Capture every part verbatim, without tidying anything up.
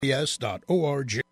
p s dot org.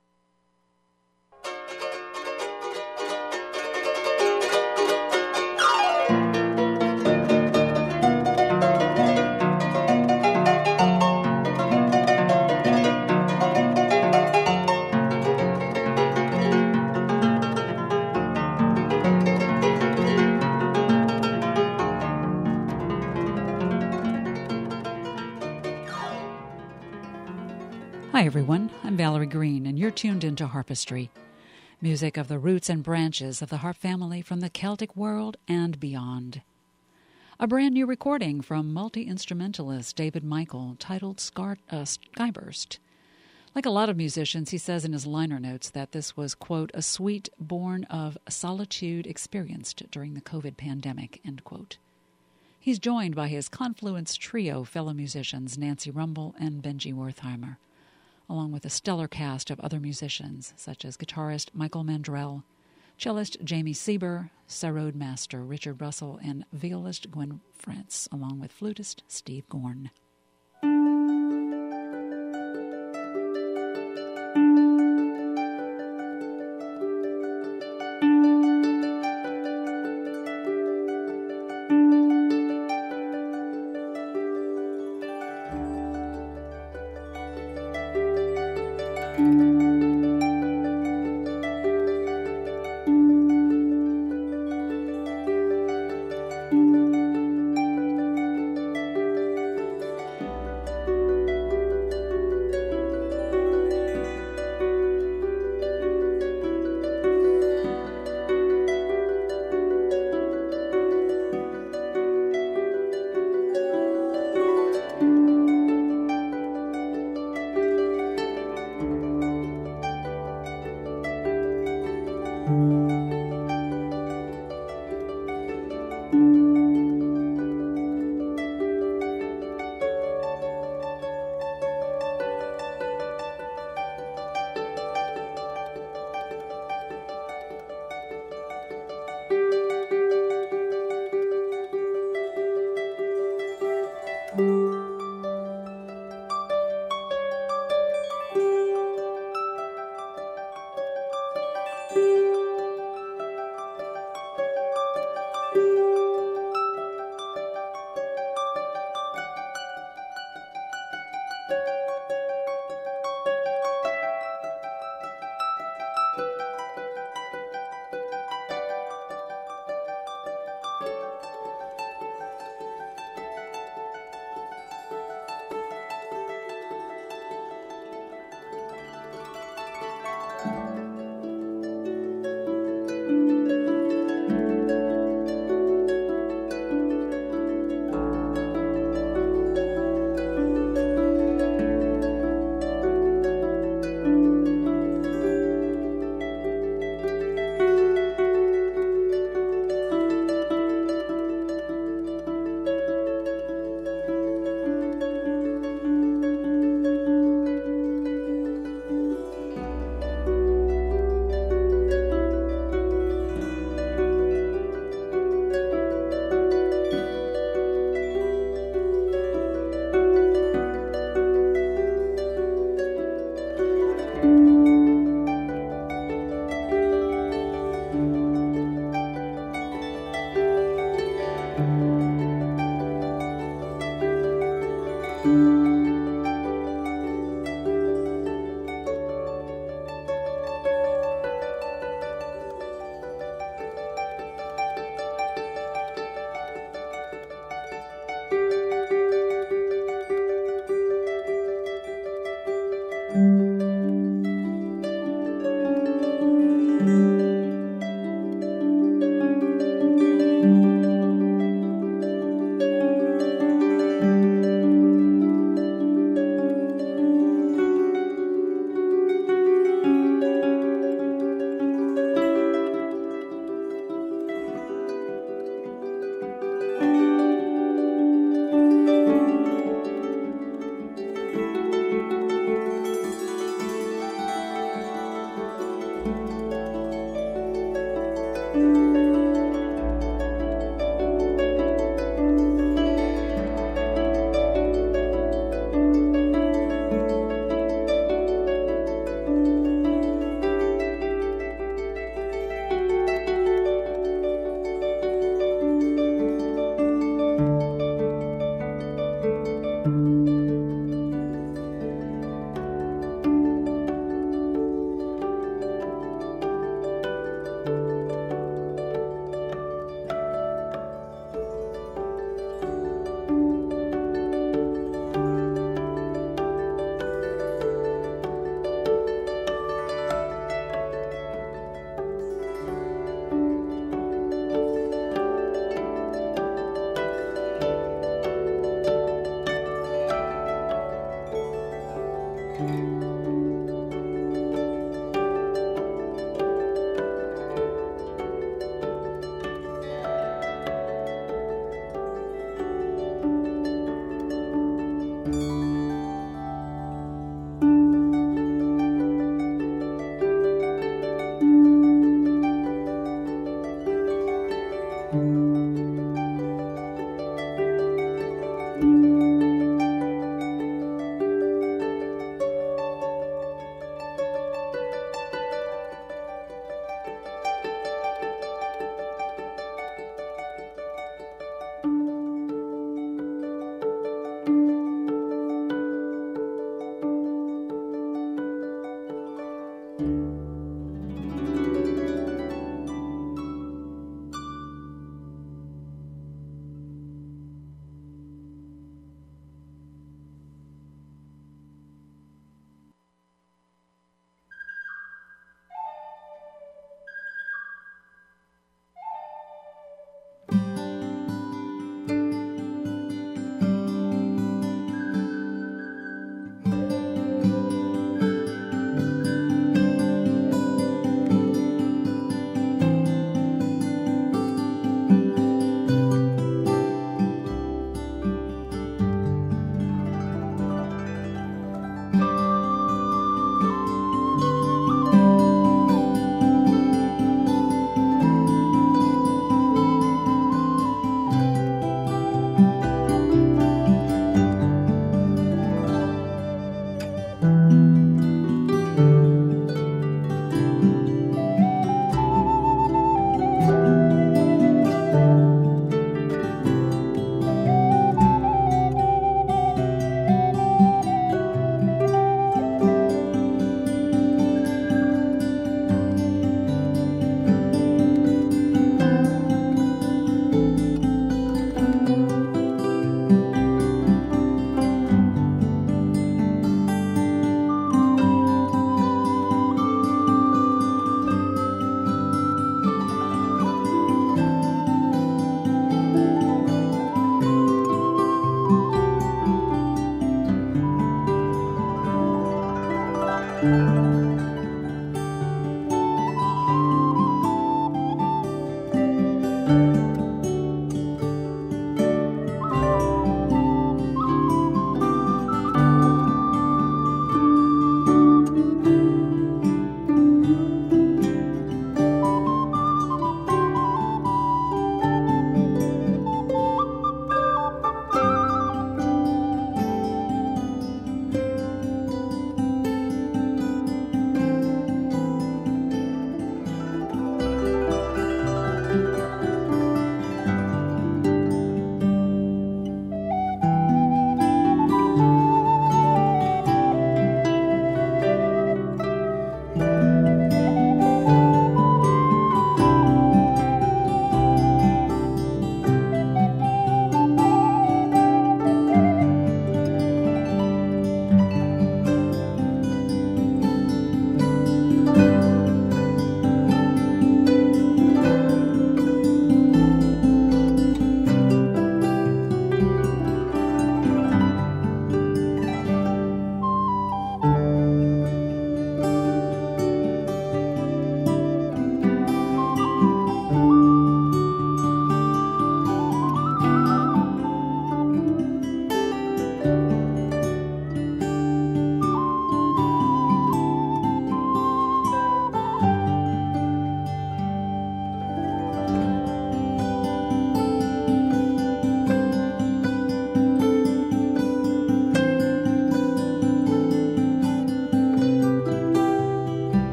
Hi everyone, I'm Valerie Green, and you're tuned into Harpistry, music of the roots and branches of the harp family from the Celtic world and beyond. A brand new recording from multi-instrumentalist David Michael titled Scar- uh, Skyburst. Like a lot of musicians, he says in his liner notes that this was, quote, a suite born of solitude experienced during the COVID pandemic, end quote. He's joined by his Confluence Trio fellow musicians Nancy Rumble and Benji Wertheimer, along with a stellar cast of other musicians, such as guitarist Michael Mandrell, cellist Jamie Sieber, sarod master Richard Russell, and violist Gwen France, along with flutist Steve Gorn.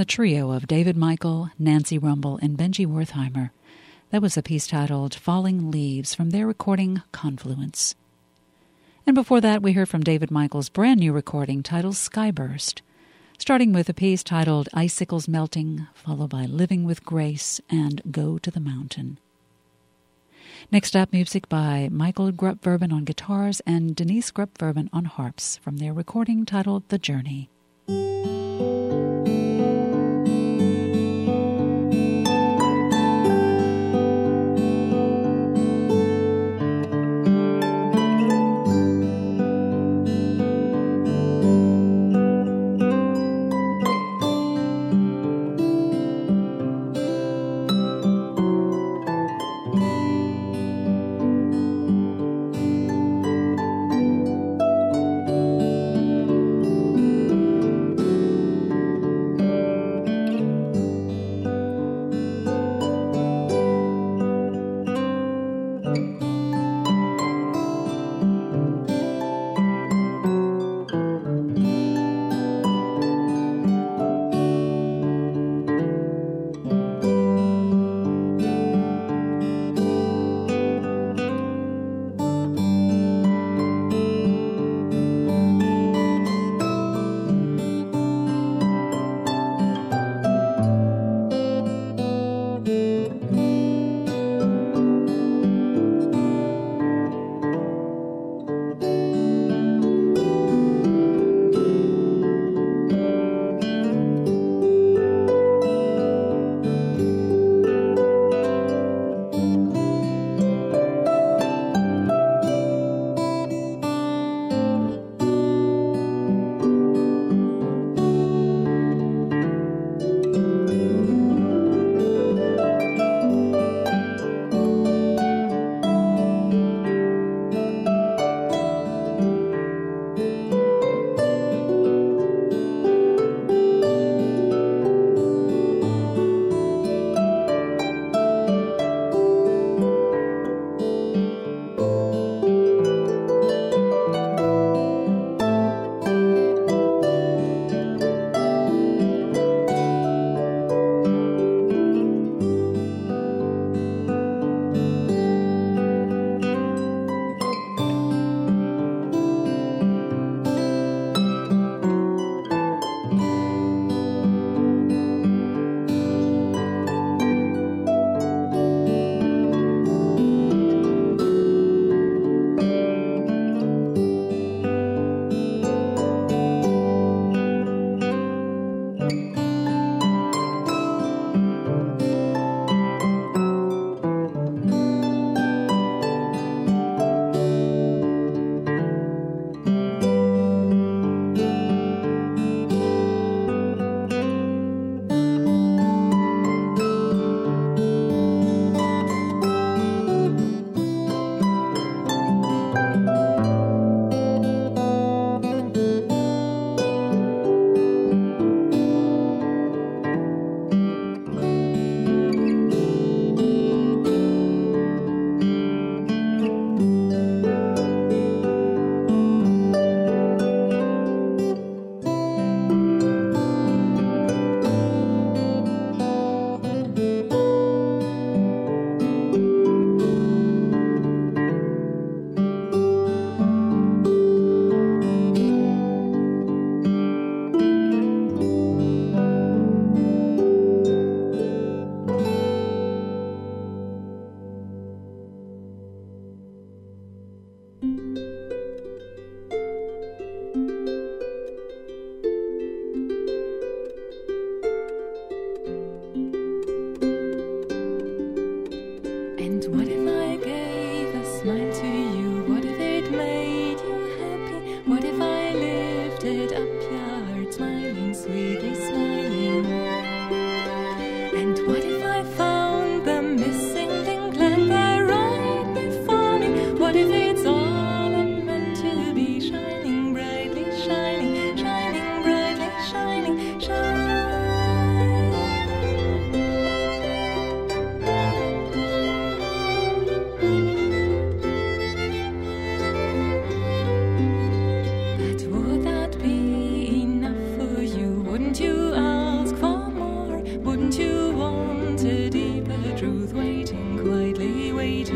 the trio of David Michael, Nancy Rumbel, and Benji Wertheimer. That was a piece titled Falling Leaves from their recording Confluence. And before that, we heard from David Michael's brand new recording titled Skyburst, starting with a piece titled Icicles Melting, followed by Living with Grace and Go to the Mountain. Next up, music by Michael Grupp-Verben on guitars and Denise Grupp-Verben on harps from their recording titled The Journey. What if it's all a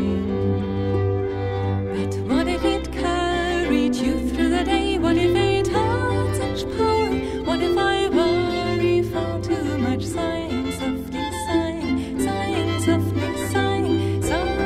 smiling. But what if it carried you through the day? What if it had such power? What if I worry found too much sighing, softly sighing, sighing, softly sighing, sighing?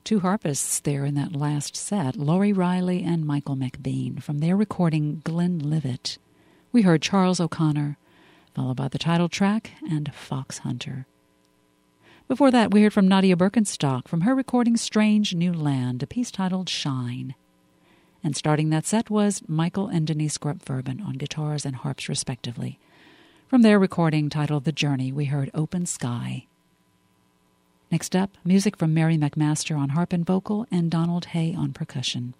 Two harpists there in that last set, Laurie Riley and Michael McBean, from their recording Glenlivet. We heard Charles O'Connor, followed by the title track and Fox Hunter. Before that, we heard from Nadia Birkenstock from her recording Strange New Land, a piece titled Shine. And starting that set was Michael and Denise Grupp-Verbin on guitars and harps respectively. From their recording titled The Journey, we heard Open Sky. Next up, music from Mary McMaster on harp and vocal and Donald Hay on percussion.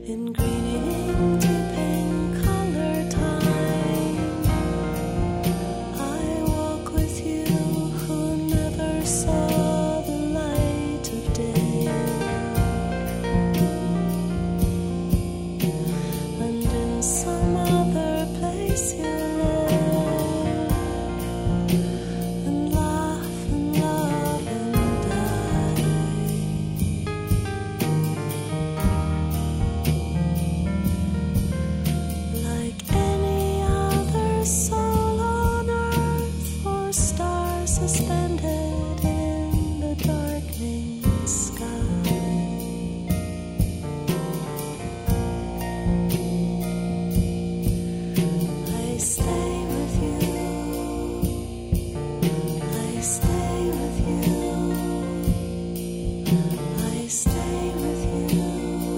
in greening to pink color time. I walk with you who never saw the light of day, and in some other place you live, and laugh and love and die. Like any other soul on earth, or star suspended in the darkening sky, I stay with you, I stay with you, I stay with you.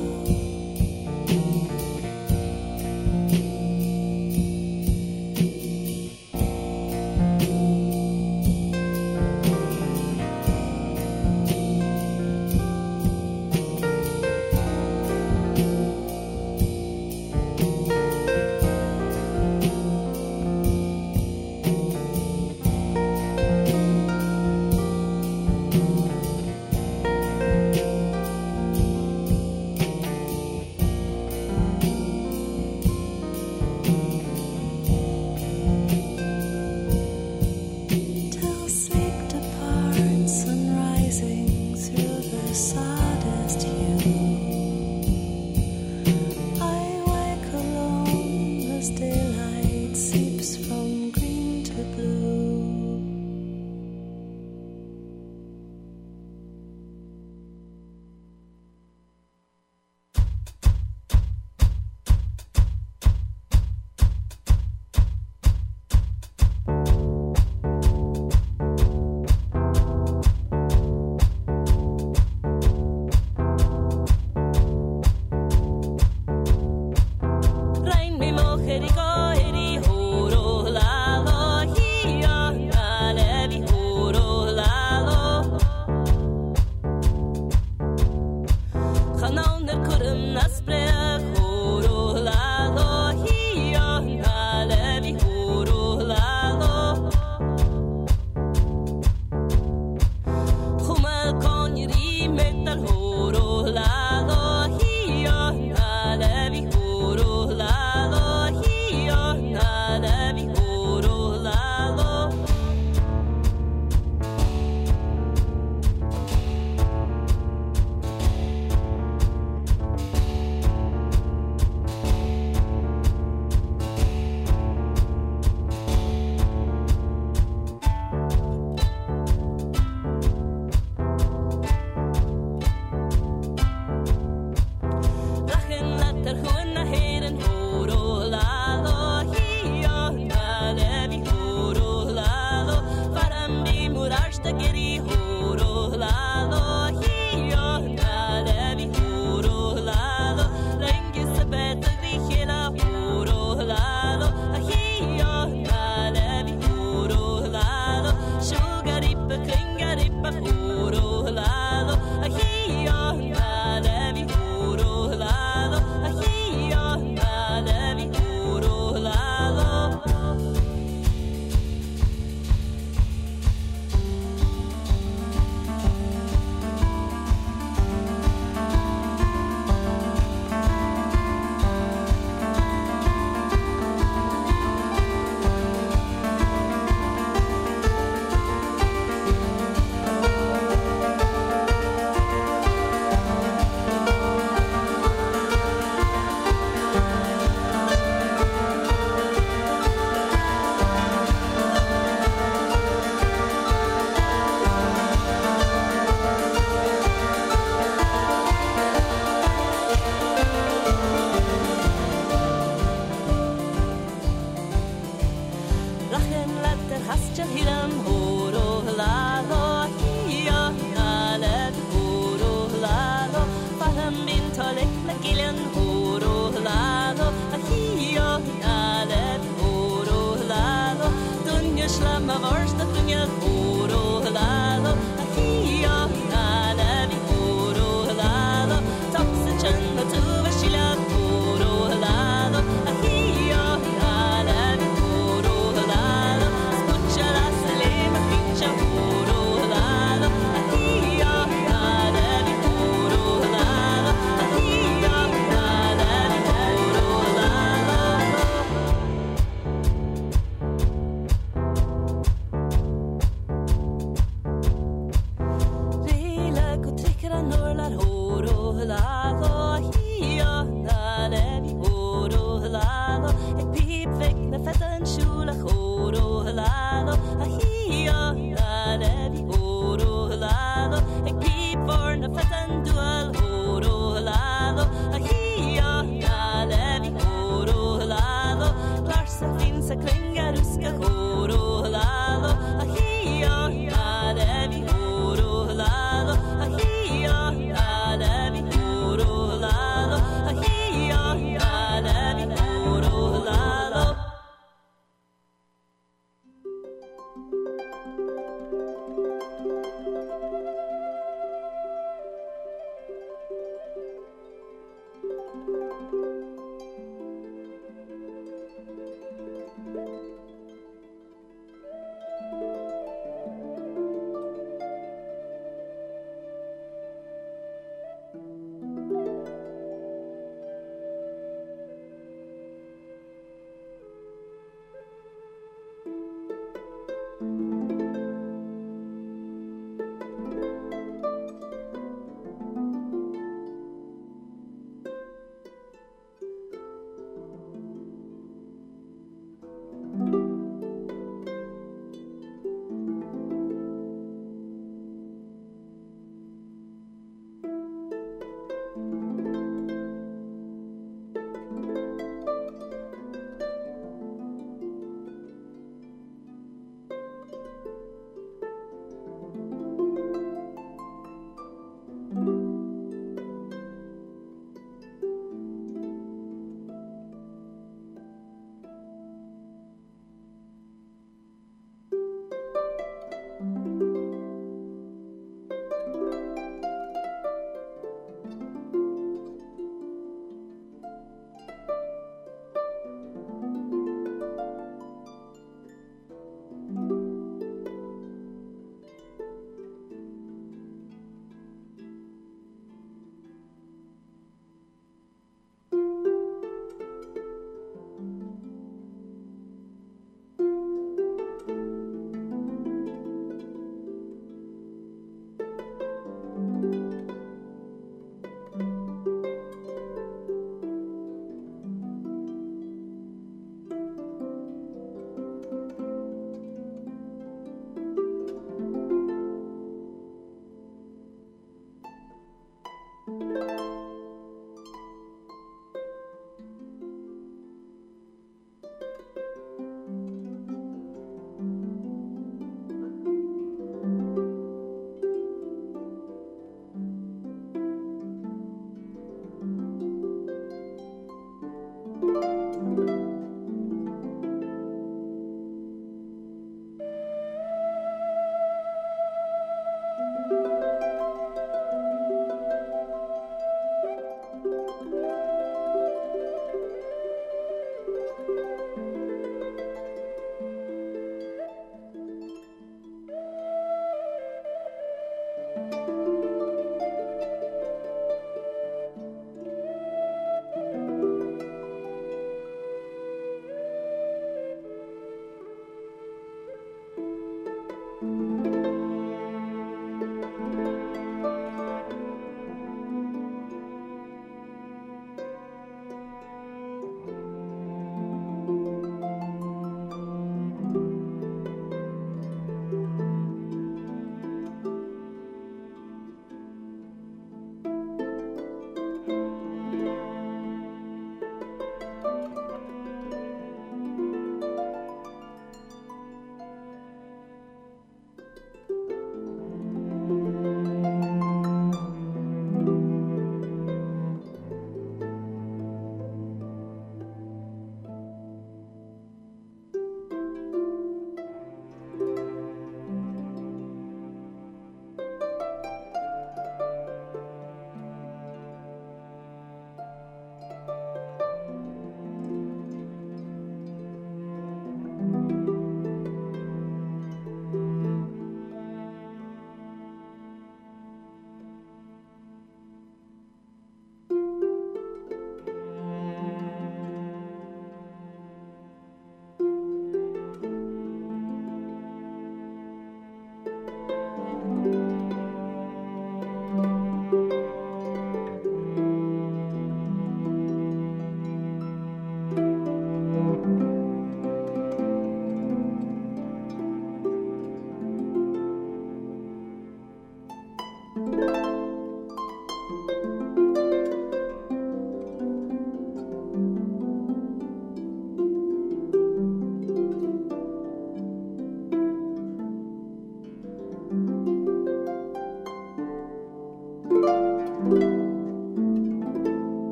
Till sleep departs, sunrising through the saddest hue, I wake alone as daylight seeps from green to blue. Rain me moheri koheri horo lalo hiya alevi horo lalo Khanauner kurum nasprek horo lalo hiya alevi horo lalo Humal konjeri metal horo lalo hiya alevi horo lalo hiya alevi horo lalo Lachen later huena heren horo lalo hiya alevi horo lalo Farambi murashta geri horo lalo hiya alevi horo lalo Lengi sabeta vichela horo lalo hiya alevi horo lalo Sugarippa kringarippa horo lalo hiya alevi horo lalo hiya alevi horo lalo Lachen later hasjan hiram horo lalo hiya alevi horo lalo Faram bin tolek lagilan horo lalo hiya alevi horo lalo Dunya shlama varsta dunya horo lalo hiya alevi horo lalo Topsa channa tuva shila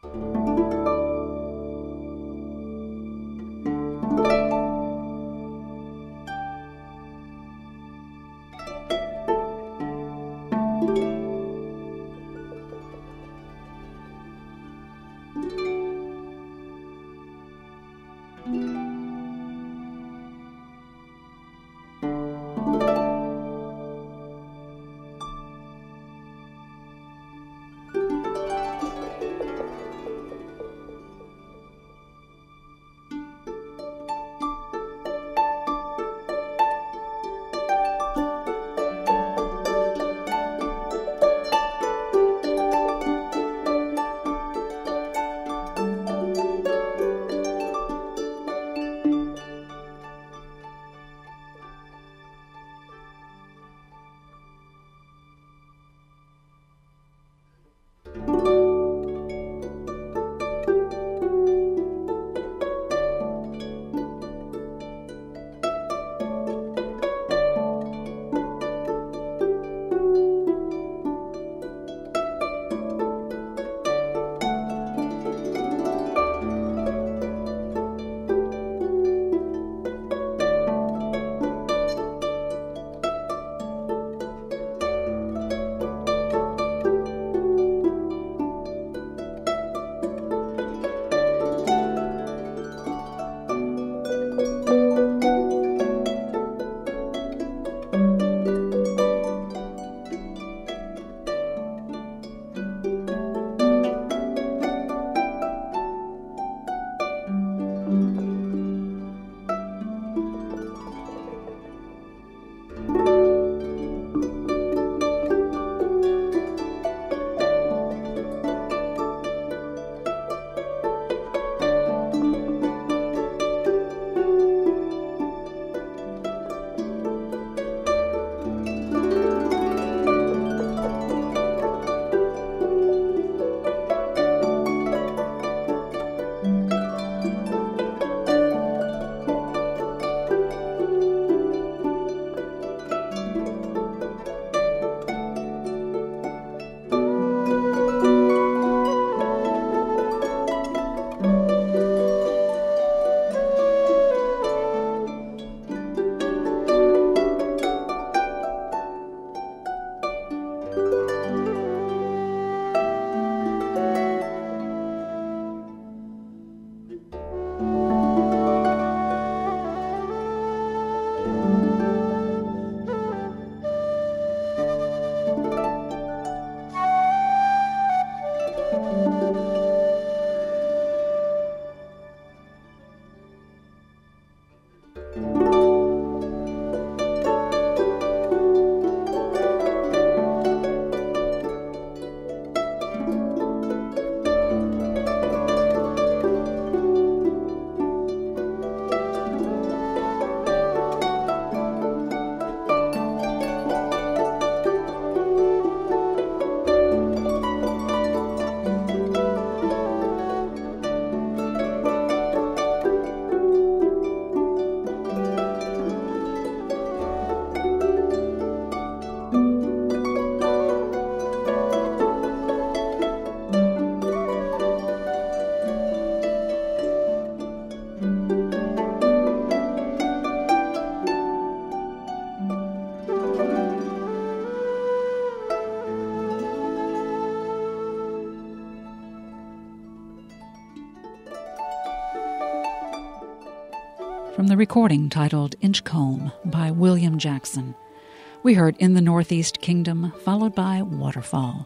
From the recording titled Inchcombe by William Jackson, we heard In the Northeast Kingdom, followed by Waterfall.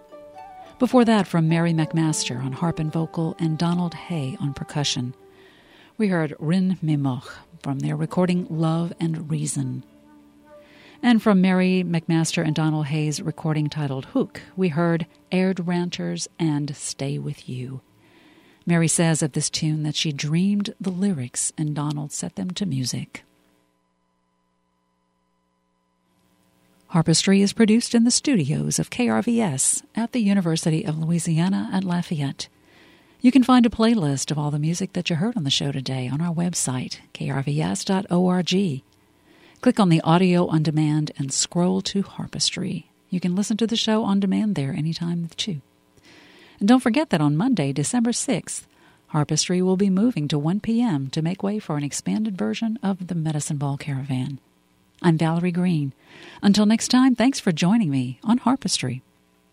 Before that, from Mary McMaster on harp and vocal and Donald Hay on percussion, we heard Rin Memoch from their recording Love and Reason. And from Mary McMaster and Donald Hay's recording titled Hook, we heard Aired Ranchers and Stay With You. Mary says of this tune that she dreamed the lyrics and Donald set them to music. Harpistry is produced in the studios of K R V S at the University of Louisiana at Lafayette. You can find a playlist of all the music that you heard on the show today on our website, k r v s dot org. Click on the Audio on Demand and scroll to Harpistry. You can listen to the show on demand there anytime, too. And don't forget that on Monday, December sixth, Harpistry will be moving to one p.m. to make way for an expanded version of the Medicine Ball Caravan. I'm Valerie Green. Until next time, thanks for joining me on Harpistry.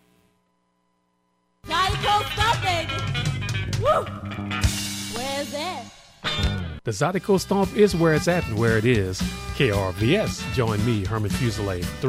Zydeco Stomp, baby! Woo! Where's that? The Zydeco Stomp is where it's at and where it is. K R V S. Join me, Herman Fuselier.